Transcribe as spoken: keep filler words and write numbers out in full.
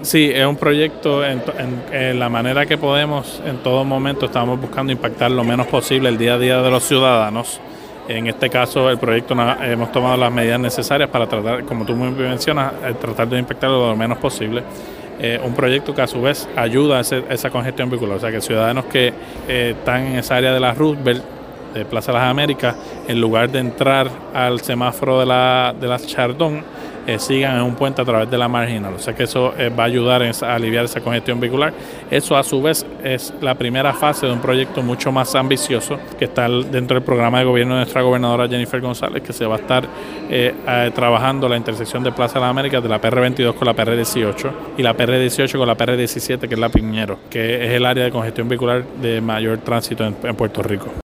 Sí, es un proyecto en, en, en la manera que podemos, en todo momento estamos buscando impactar lo menos posible el día a día de los ciudadanos. En este caso, el proyecto hemos tomado las medidas necesarias para tratar, como tú muy bien mencionas, tratar de impactarlo lo menos posible. Eh, un proyecto que a su vez ayuda a, ese, a esa congestión vehicular, o sea que ciudadanos que eh, están en esa área de la Roosevelt, de Plaza de las Américas, en lugar de entrar al semáforo de la, de la Chardón, eh, sigan en un puente a través de la marginal. O sea que eso eh, va a ayudar en, a aliviar esa congestión vehicular. Eso a su vez es la primera fase de un proyecto mucho más ambicioso que está dentro del programa de gobierno de nuestra gobernadora Jennifer González, que se va a estar eh, eh, trabajando la intersección de Plaza de las Américas de la P R veintidós con la P R dieciocho y la P R dieciocho con la P R diecisiete, que es la Piñero, que es el área de congestión vehicular de mayor tránsito en, en Puerto Rico.